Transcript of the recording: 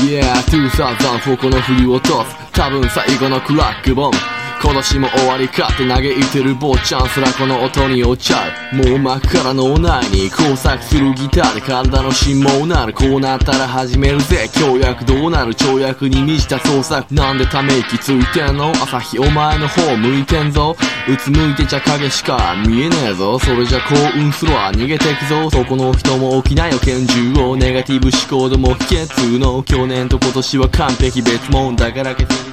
Yeah 2004この冬を通す多分最後のクラックボム今年も終わりかって嘆いてる坊ちゃんすらこの音に落ちちゃう。もう真っ赤な脳内に工作するギターで体の芯もなる。こうなったら始めるぜ協約どうなる跳躍に満ちた創作なんでため息ついてんの朝日お前の方向いてんぞうつむいてちゃ影しか見えねえぞそれじゃ幸運するわ逃げてくぞそこの人も起きなよ拳銃をネガティブ思考でも秘訣の去年と今年は完璧別物だから消せ